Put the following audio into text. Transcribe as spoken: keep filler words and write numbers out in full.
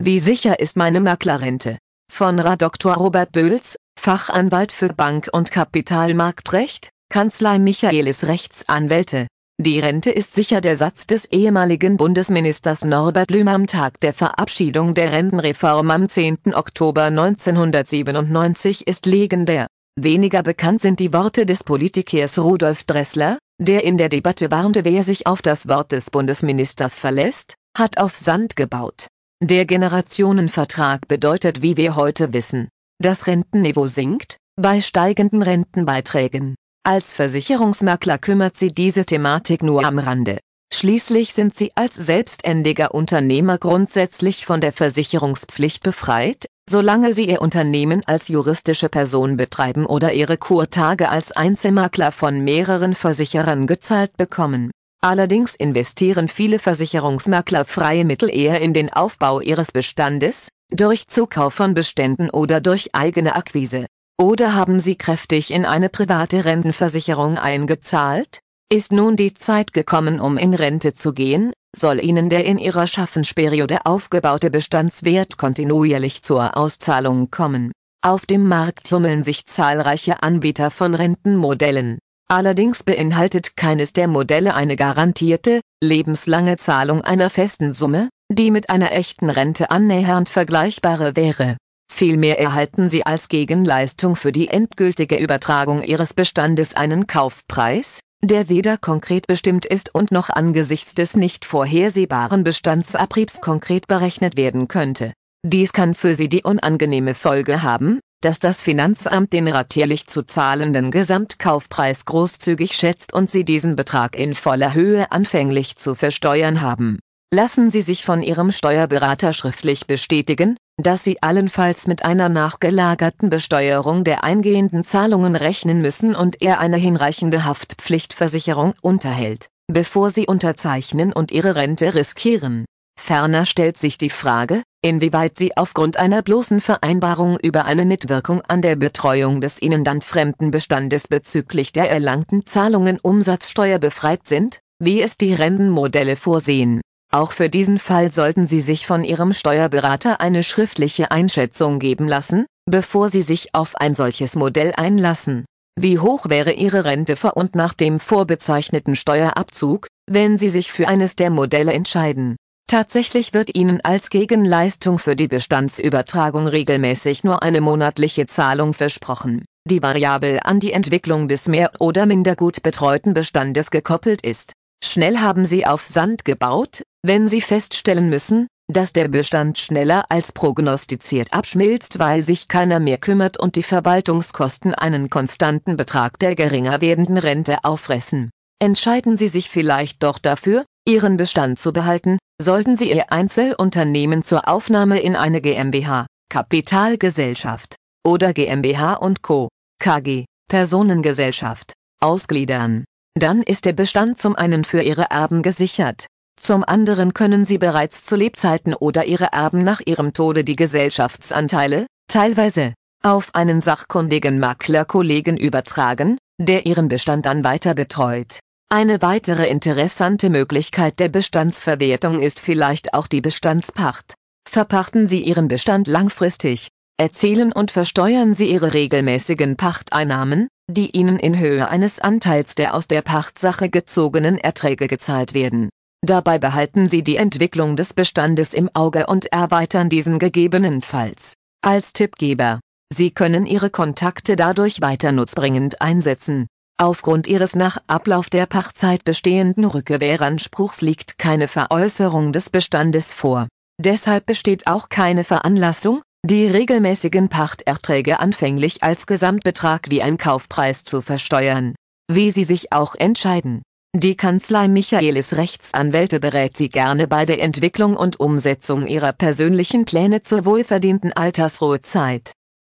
Wie sicher ist meine Maklerrente? Von R A Doktor Robert Böls, Fachanwalt für Bank- und Kapitalmarktrecht, Kanzlei Michaelis Rechtsanwälte. Die Rente ist sicher. Der Satz des ehemaligen Bundesministers Norbert Blüm am Tag der Verabschiedung der Rentenreform am zehnten Oktober neunzehnhundertsiebenundneunzig ist legendär. Weniger bekannt sind die Worte des Politikers Rudolf Dressler, der in der Debatte warnte: Wer sich auf das Wort des Bundesministers verlässt, hat auf Sand gebaut. Der Generationenvertrag bedeutet, wie wir heute wissen, das Rentenniveau sinkt, bei steigenden Rentenbeiträgen. Als Versicherungsmakler kümmert Sie diese Thematik nur am Rande. Schließlich sind Sie als selbstständiger Unternehmer grundsätzlich von der Versicherungspflicht befreit, solange Sie Ihr Unternehmen als juristische Person betreiben oder Ihre Kurtage als Einzelmakler von mehreren Versicherern gezahlt bekommen. Allerdings investieren viele Versicherungsmakler freie Mittel eher in den Aufbau ihres Bestandes, durch Zukauf von Beständen oder durch eigene Akquise. Oder haben Sie kräftig in eine private Rentenversicherung eingezahlt? Ist nun die Zeit gekommen, um in Rente zu gehen, soll Ihnen der in Ihrer Schaffensperiode aufgebaute Bestandswert kontinuierlich zur Auszahlung kommen. Auf dem Markt tummeln sich zahlreiche Anbieter von Rentenmodellen. Allerdings beinhaltet keines der Modelle eine garantierte, lebenslange Zahlung einer festen Summe, die mit einer echten Rente annähernd vergleichbar wäre. Vielmehr erhalten Sie als Gegenleistung für die endgültige Übertragung Ihres Bestandes einen Kaufpreis, der weder konkret bestimmt ist und noch angesichts des nicht vorhersehbaren Bestandsabriebs konkret berechnet werden könnte. Dies kann für Sie die unangenehme Folge haben, dass das Finanzamt den ratierlich zu zahlenden Gesamtkaufpreis großzügig schätzt und Sie diesen Betrag in voller Höhe anfänglich zu versteuern haben. Lassen Sie sich von Ihrem Steuerberater schriftlich bestätigen, dass Sie allenfalls mit einer nachgelagerten Besteuerung der eingehenden Zahlungen rechnen müssen und er eine hinreichende Haftpflichtversicherung unterhält, bevor Sie unterzeichnen und Ihre Rente riskieren. Ferner stellt sich die Frage, inwieweit Sie aufgrund einer bloßen Vereinbarung über eine Mitwirkung an der Betreuung des Ihnen dann fremden Bestandes bezüglich der erlangten Zahlungen umsatzsteuerbefreit sind, wie es die Rentenmodelle vorsehen. Auch für diesen Fall sollten Sie sich von Ihrem Steuerberater eine schriftliche Einschätzung geben lassen, bevor Sie sich auf ein solches Modell einlassen. Wie hoch wäre Ihre Rente vor und nach dem vorbezeichneten Steuerabzug, wenn Sie sich für eines der Modelle entscheiden? Tatsächlich wird Ihnen als Gegenleistung für die Bestandsübertragung regelmäßig nur eine monatliche Zahlung versprochen, die variabel an die Entwicklung des mehr oder minder gut betreuten Bestandes gekoppelt ist. Schnell haben Sie auf Sand gebaut, wenn Sie feststellen müssen, dass der Bestand schneller als prognostiziert abschmilzt, weil sich keiner mehr kümmert und die Verwaltungskosten einen konstanten Betrag der geringer werdenden Rente auffressen. Entscheiden Sie sich vielleicht doch dafür, Ihren Bestand zu behalten, sollten Sie Ihr Einzelunternehmen zur Aufnahme in eine GmbH, Kapitalgesellschaft oder GmbH und Co. KG, Personengesellschaft, ausgliedern. Dann ist der Bestand zum einen für Ihre Erben gesichert, zum anderen können Sie bereits zu Lebzeiten oder Ihre Erben nach Ihrem Tode die Gesellschaftsanteile, teilweise, auf einen sachkundigen Maklerkollegen übertragen, der Ihren Bestand dann weiter betreut. Eine weitere interessante Möglichkeit der Bestandsverwertung ist vielleicht auch die Bestandspacht. Verpachten Sie Ihren Bestand langfristig, erzielen und versteuern Sie Ihre regelmäßigen Pachteinnahmen, die Ihnen in Höhe eines Anteils der aus der Pachtsache gezogenen Erträge gezahlt werden. Dabei behalten Sie die Entwicklung des Bestandes im Auge und erweitern diesen gegebenenfalls. Als Tippgeber: Sie können Ihre Kontakte dadurch weiter nutzbringend einsetzen. Aufgrund Ihres nach Ablauf der Pachtzeit bestehenden Rückgewähranspruchs liegt keine Veräußerung des Bestandes vor. Deshalb besteht auch keine Veranlassung, die regelmäßigen Pachterträge anfänglich als Gesamtbetrag wie ein Kaufpreis zu versteuern. Wie Sie sich auch entscheiden, die Kanzlei Michaelis Rechtsanwälte berät Sie gerne bei der Entwicklung und Umsetzung Ihrer persönlichen Pläne zur wohlverdienten Altersruhezeit.